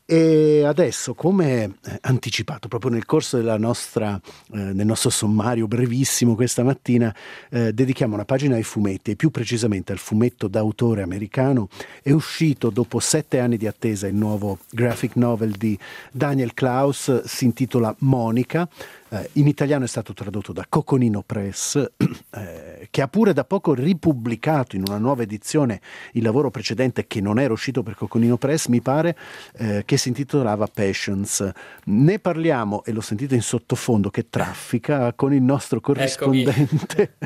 E adesso, come anticipato proprio nel corso nel nostro sommario brevissimo questa mattina, dedichiamo una pagina ai fumetti e più precisamente al fumetto d'autore americano. È uscito dopo 7 anni di attesa il nuovo graphic novel di Daniel Klaus, si intitola Monica. In italiano è stato tradotto da Coconino Press, che ha pure da poco ripubblicato in una nuova edizione il lavoro precedente che non era uscito per Coconino Press, mi pare, che si intitolava Patience. Ne parliamo, e lo sentite in sottofondo che traffica, con il nostro Eccomi, corrispondente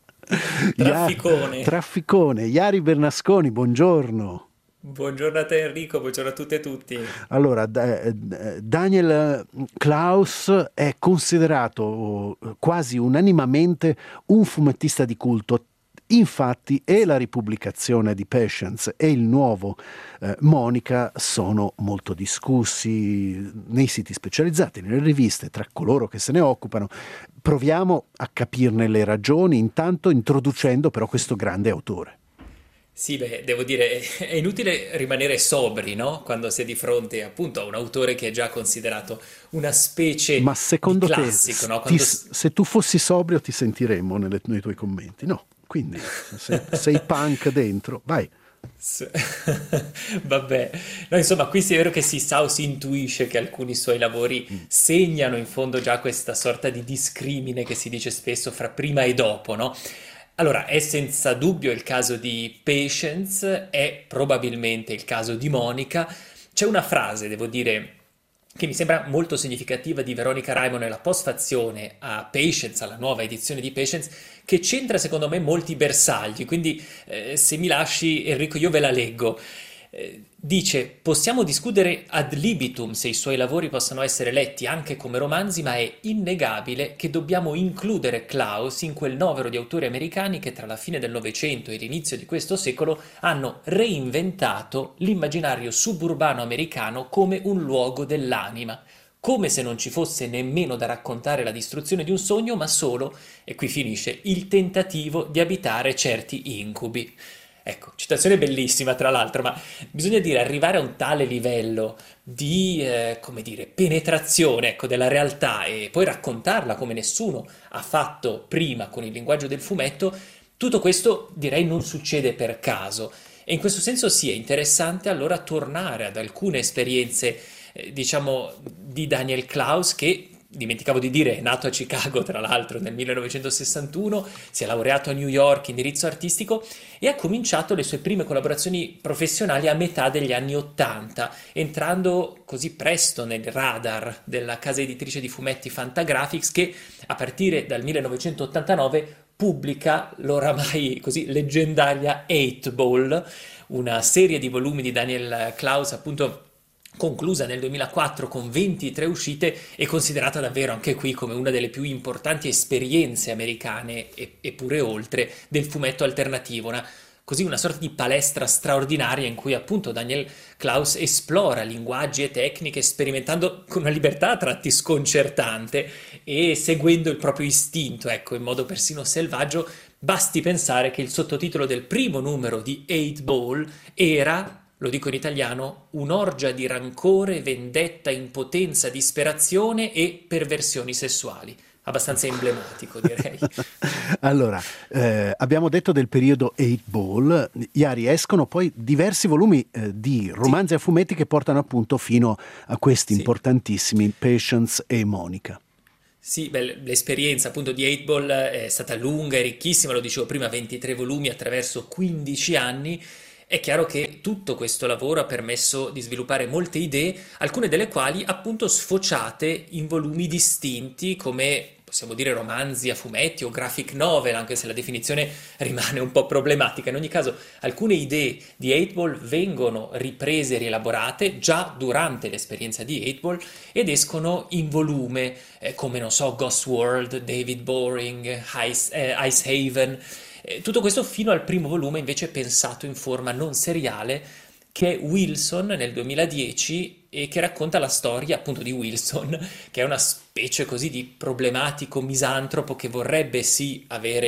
trafficone. Trafficone, Iari Bernasconi, buongiorno. Buongiorno a te Enrico, buongiorno a tutte e tutti. Allora, Daniel Klaus è considerato quasi unanimamente un fumettista di culto. Infatti, e la ripubblicazione di Patience e il nuovo Monica sono molto discussi nei siti specializzati, nelle riviste, tra coloro che se ne occupano. Proviamo a capirne le ragioni, intanto introducendo però questo grande autore. Sì, beh, devo dire, è inutile rimanere sobri, no? Quando si è di fronte appunto a un autore che è già considerato una specie Ma di secondo te, classico, no? Quando... se tu fossi sobrio ti sentiremmo nei tuoi commenti? No, quindi sei punk dentro, vai. S- Vabbè, no, insomma, qui è vero che si sa o si intuisce che alcuni suoi lavori Mm. segnano in fondo già questa sorta di discrimine che si dice spesso fra prima e dopo, no? Allora, è senza dubbio il caso di Patience, è probabilmente il caso di Monica. C'è una frase, devo dire, che mi sembra molto significativa di Veronica Raimon nella postfazione a Patience, alla nuova edizione di Patience, che centra secondo me molti bersagli, quindi se mi lasci Enrico io ve la leggo. Dice, possiamo discutere ad libitum se i suoi lavori possano essere letti anche come romanzi, ma è innegabile che dobbiamo includere Klaus in quel novero di autori americani che tra la fine del Novecento e l'inizio di questo secolo hanno reinventato l'immaginario suburbano americano come un luogo dell'anima, come se non ci fosse nemmeno da raccontare la distruzione di un sogno, ma solo, e qui finisce, il tentativo di abitare certi incubi. Ecco, citazione bellissima tra l'altro, ma bisogna dire arrivare a un tale livello di, come dire, penetrazione, ecco, della realtà e poi raccontarla come nessuno ha fatto prima con il linguaggio del fumetto, tutto questo direi non succede per caso. E in questo senso sì, è interessante allora tornare ad alcune esperienze, diciamo, di Daniel Klaus che... Dimenticavo di dire, è nato a Chicago tra l'altro nel 1961, si è laureato a New York, indirizzo artistico, e ha cominciato le sue prime collaborazioni professionali a metà degli anni Ottanta, entrando così presto nel radar della casa editrice di fumetti Fantagraphics che a partire dal 1989 pubblica l'oramai così leggendaria Eight Ball, una serie di volumi di Daniel Klaus appunto conclusa nel 2004 con 23 uscite e considerata davvero anche qui come una delle più importanti esperienze americane e pure oltre del fumetto alternativo, così una sorta di palestra straordinaria in cui appunto Daniel Klaus esplora linguaggi e tecniche sperimentando con una libertà a tratti sconcertante e seguendo il proprio istinto, ecco, in modo persino selvaggio. Basti pensare che il sottotitolo del primo numero di Eight Ball era, lo dico in italiano, un'orgia di rancore, vendetta, impotenza, disperazione e perversioni sessuali. Abbastanza emblematico, direi. Allora, abbiamo detto del periodo 8 Ball, Iari, escono poi diversi volumi di Sì, romanzi a fumetti che portano appunto fino a questi sì. importantissimi Patience e Monica. Sì, beh, l'esperienza appunto di 8 Ball è stata lunga e ricchissima, lo dicevo prima, 23 volumi attraverso 15 anni. È chiaro che tutto questo lavoro ha permesso di sviluppare molte idee, alcune delle quali appunto sfociate in volumi distinti come possiamo dire romanzi a fumetti o graphic novel, anche se la definizione rimane un po' problematica. In ogni caso, alcune idee di 8 Ball vengono riprese e rielaborate già durante l'esperienza di 8 Ball ed escono in volume, come non so, Ghost World, David Boring, Ice Haven. Tutto questo fino al primo volume invece pensato in forma non seriale che è Wilson nel 2010 e che racconta la storia appunto di Wilson, che è una specie così di problematico misantropo che vorrebbe sì avere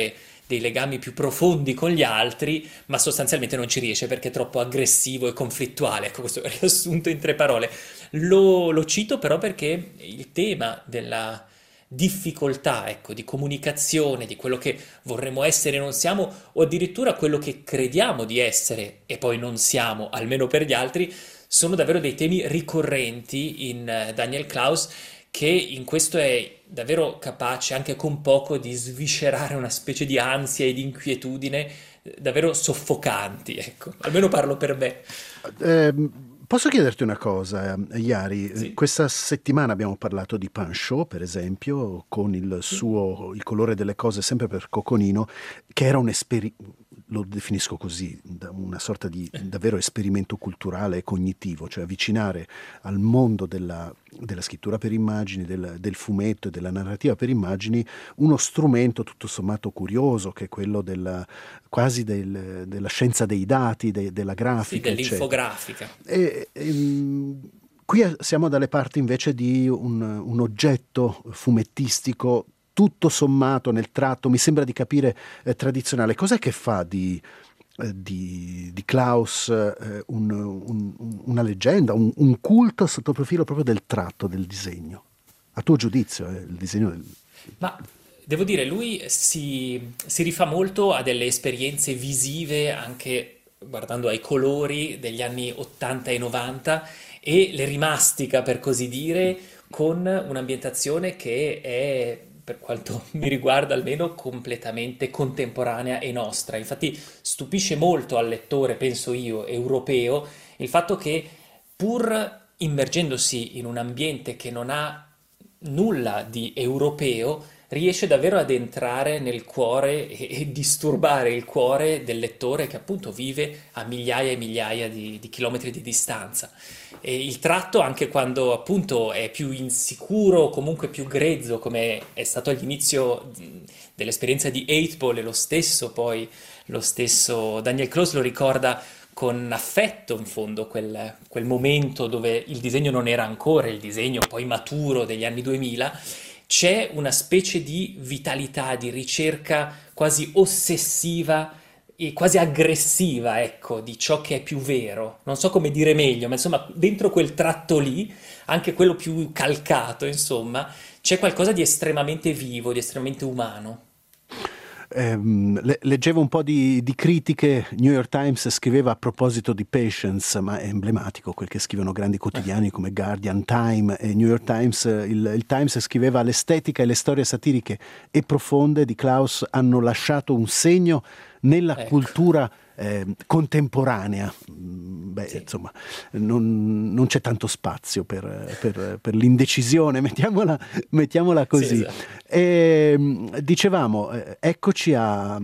dei legami più profondi con gli altri, ma sostanzialmente non ci riesce perché è troppo aggressivo e conflittuale. Ecco, questo è riassunto in tre parole. Lo cito però perché il tema della difficoltà, ecco, di comunicazione, di quello che vorremmo essere e non siamo, o addirittura quello che crediamo di essere e poi non siamo, almeno per gli altri, sono davvero dei temi ricorrenti in Daniel Klaus, che in questo è davvero capace, anche con poco, di sviscerare una specie di ansia e di inquietudine davvero soffocanti, ecco. Almeno parlo per me. Posso chiederti una cosa, Iari? Sì. Questa settimana abbiamo parlato di Pancho, per esempio, con il colore delle cose sempre per Coconino, che era lo definisco così, una sorta di davvero esperimento culturale e cognitivo, cioè avvicinare al mondo della scrittura per immagini, del fumetto e della narrativa per immagini uno strumento tutto sommato curioso, che è quello della scienza dei dati, della Sì, grafica, eccetera. dell'infografica. Qui siamo dalle parti invece di un oggetto fumettistico tutto sommato nel tratto, mi sembra di capire, tradizionale. Cos'è che fa di Klaus una leggenda, un culto sotto il profilo proprio del tratto, del disegno? A tuo giudizio, il disegno del... Ma devo dire, lui si rifà molto a delle esperienze visive, anche guardando ai colori degli anni 80 e 90, e le rimastica, per così dire, con un'ambientazione che è, per quanto mi riguarda almeno, completamente contemporanea e nostra. Infatti stupisce molto al lettore, penso io, europeo, il fatto che, pur immergendosi in un ambiente che non ha nulla di europeo, riesce davvero ad entrare nel cuore e disturbare il cuore del lettore, che appunto vive a migliaia e migliaia di chilometri di distanza. E il tratto, anche quando appunto è più insicuro, comunque più grezzo, come è stato all'inizio dell'esperienza di Eightball, e lo stesso Daniel Close lo ricorda con affetto, in fondo, quel momento dove il disegno non era ancora il disegno poi maturo degli anni 2000. C'è una specie di vitalità, di ricerca quasi ossessiva e quasi aggressiva, ecco, di ciò che è più vero. Non so come dire meglio, ma insomma, dentro quel tratto lì, anche quello più calcato, insomma, c'è qualcosa di estremamente vivo, di estremamente umano. Leggevo un po' di critiche. New York Times scriveva a proposito di Patience, ma è emblematico quel che scrivono grandi quotidiani come Guardian, Time e New York Times. Il Times scriveva: l'estetica e le storie satiriche e profonde di Klaus hanno lasciato un segno nella Ecco, cultura contemporanea. Beh, sì, insomma, non c'è tanto spazio per l'indecisione, mettiamola sì, così. esatto. Dicevamo, eccoci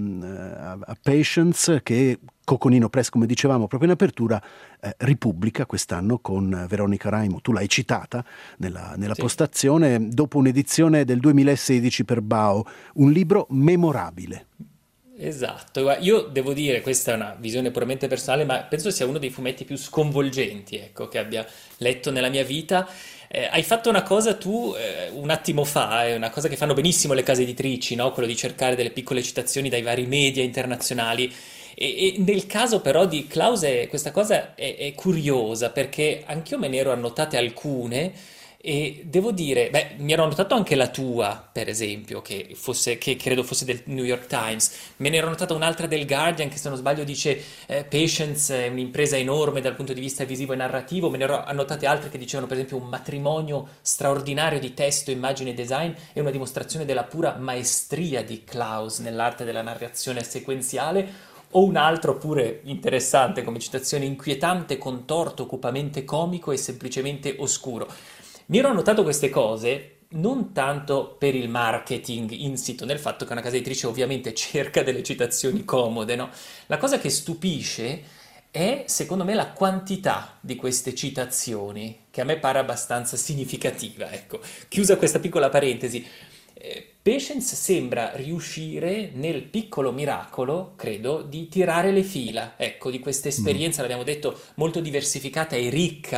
a Patience, che Coconino Press, come dicevamo proprio in apertura, ripubblica quest'anno con Veronica Raimo. Tu l'hai citata nella Sì. postazione, dopo un'edizione del 2016 per Bao, un libro memorabile. Esatto, guarda, io devo dire, questa è una visione puramente personale, ma penso sia uno dei fumetti più sconvolgenti, ecco, che abbia letto nella mia vita. Hai fatto una cosa tu, un attimo fa, è una cosa che fanno benissimo le case editrici, no? Quello di cercare delle piccole citazioni dai vari media internazionali. E nel caso però di Klaus questa cosa è curiosa, perché anch'io me ne ero annotate alcune. E devo dire, beh, mi ero notato anche la tua, per esempio, che credo fosse del New York Times. Me ne ero notata un'altra del Guardian, che se non sbaglio dice Patience è un'impresa enorme dal punto di vista visivo e narrativo. Me ne ero annotate altre che dicevano, per esempio, un matrimonio straordinario di testo, immagine e design e una dimostrazione della pura maestria di Klaus nell'arte della narrazione sequenziale. O un altro pure interessante come citazione: inquietante, contorto, cupamente comico e semplicemente oscuro. Mi ero notato queste cose non tanto per il marketing insito nel fatto che una casa editrice ovviamente cerca delle citazioni comode, no? La cosa che stupisce è, secondo me, la quantità di queste citazioni, che a me pare abbastanza significativa, ecco. Chiusa questa piccola parentesi, Patience sembra riuscire nel piccolo miracolo, credo, di tirare le fila, ecco, di questa Mm. esperienza, l'abbiamo detto, molto diversificata e ricca,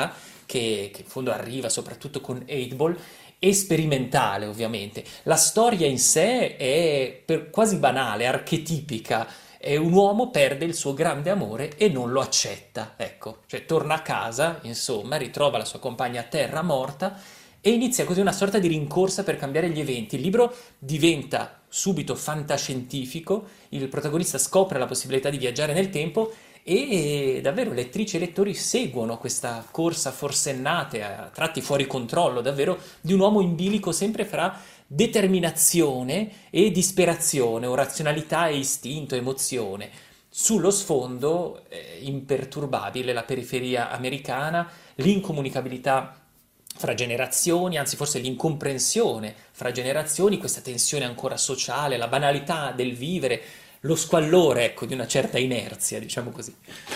che in fondo arriva soprattutto con 8 e sperimentale ovviamente. La storia in sé è quasi banale, archetipica. Un uomo perde il suo grande amore e non lo accetta, ecco, cioè torna a casa, insomma, ritrova la sua compagna a terra morta e inizia così una sorta di rincorsa per cambiare gli eventi. Il libro diventa subito fantascientifico, il protagonista scopre la possibilità di viaggiare nel tempo e davvero lettrici e lettori seguono questa corsa forsennata, a tratti fuori controllo, davvero, di un uomo in bilico sempre fra determinazione e disperazione, o razionalità e istinto, emozione. Sullo sfondo imperturbabile la periferia americana, l'incomunicabilità fra generazioni, anzi forse l'incomprensione fra generazioni, questa tensione ancora sociale, la banalità del vivere, lo squallore, ecco, di una certa inerzia, diciamo così.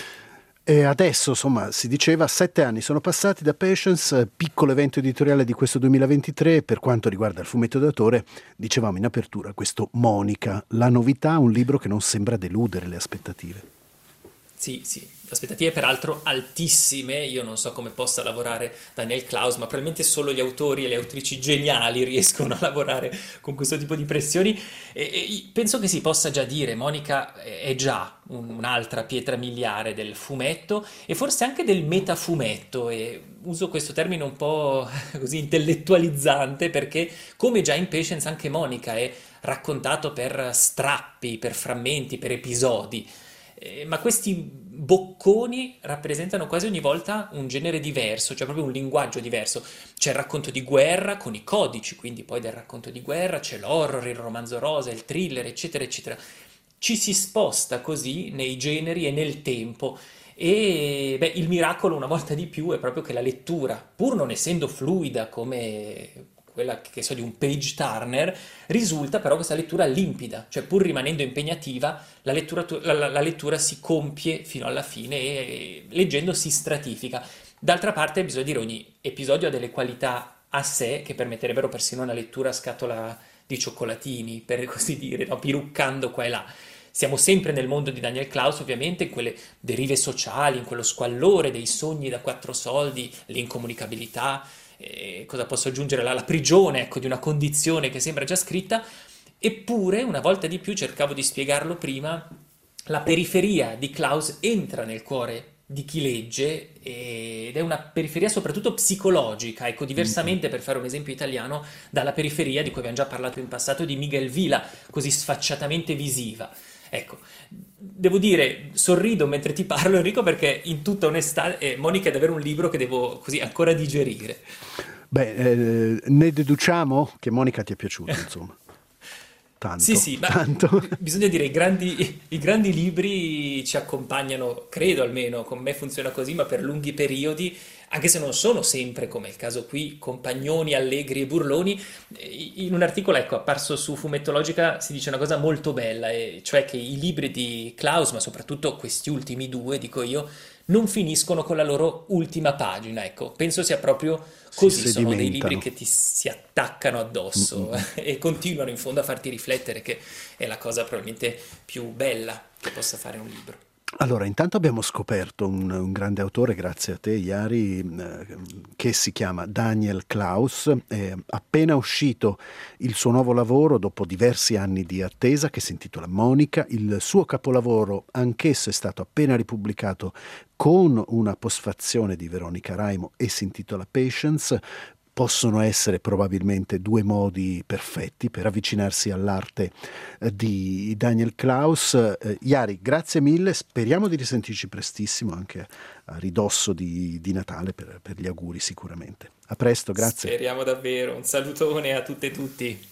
E adesso, insomma, si diceva 7 anni sono passati da Patience, piccolo evento editoriale di questo 2023. Per quanto riguarda il fumetto d'autore, dicevamo in apertura, questo Monica, la novità, un libro che non sembra deludere le aspettative. Sì, sì, aspettative peraltro altissime, io non so come possa lavorare Daniel Klaus, ma probabilmente solo gli autori e le autrici geniali riescono a lavorare con questo tipo di pressioni e penso che si possa già dire, Monica è già un'altra pietra miliare del fumetto e forse anche del metafumetto e uso questo termine un po' così intellettualizzante perché come già in Patience anche Monica è raccontato per strappi, per frammenti, per episodi. Ma questi bocconi rappresentano quasi ogni volta un genere diverso, cioè proprio un linguaggio diverso. C'è il racconto di guerra con i codici, quindi poi del racconto di guerra c'è l'horror, il romanzo rosa, il thriller, eccetera, eccetera. Ci si sposta così nei generi e nel tempo. E beh, il miracolo una volta di più è proprio che la lettura, pur non essendo fluida come quella che so di un page turner, risulta però questa lettura limpida, cioè pur rimanendo impegnativa, la lettura si compie fino alla fine e leggendo si stratifica. D'altra parte bisogna dire ogni episodio ha delle qualità a sé che permetterebbero persino una lettura a scatola di cioccolatini, per così dire, no? Piruccando qua e là. Siamo sempre nel mondo di Daniel Klaus, ovviamente, in quelle derive sociali, in quello squallore dei sogni da 4 soldi, l'incomunicabilità, cosa posso aggiungere? La prigione, ecco, di una condizione che sembra già scritta, eppure, una volta di più, cercavo di spiegarlo prima, la periferia di Klaus entra nel cuore di chi legge ed è una periferia soprattutto psicologica, ecco, diversamente per fare un esempio italiano dalla periferia di cui abbiamo già parlato in passato di Miguel Vila, così sfacciatamente visiva. Ecco, devo dire, sorrido mentre ti parlo Enrico perché in tutta onestà Monica è davvero un libro che devo così ancora digerire. Beh, ne deduciamo che Monica ti è piaciuto, insomma. Sì, Tanto, sì, ma tanto. bisogna dire, i grandi libri ci accompagnano, credo almeno, con me funziona così, ma per lunghi periodi, anche se non sono sempre, come il caso qui, compagnoni allegri e burloni. In un articolo, ecco, apparso su Fumettologica, si dice una cosa molto bella, e cioè che i libri di Klaus, ma soprattutto questi ultimi due, dico io, non finiscono con la loro ultima pagina, ecco, penso sia proprio Si così, sono dei libri sedimentano. che ti si attaccano Mm, addosso mm. e continuano in fondo a farti riflettere, che è la cosa probabilmente più bella che possa fare un libro. Allora, intanto abbiamo scoperto un grande autore, grazie a te, Iari, che si chiama Daniel Klaus. È appena uscito il suo nuovo lavoro dopo diversi anni di attesa, che si intitola Monica. Il suo capolavoro, anch'esso, è stato appena ripubblicato con una postfazione di Veronica Raimo e si intitola Patience. Possono essere probabilmente due modi perfetti per avvicinarsi all'arte di Daniel Klaus. Iari, grazie mille, speriamo di risentirci prestissimo anche a ridosso di Natale per gli auguri sicuramente. A presto, grazie. Speriamo davvero. Un salutone a tutte e tutti.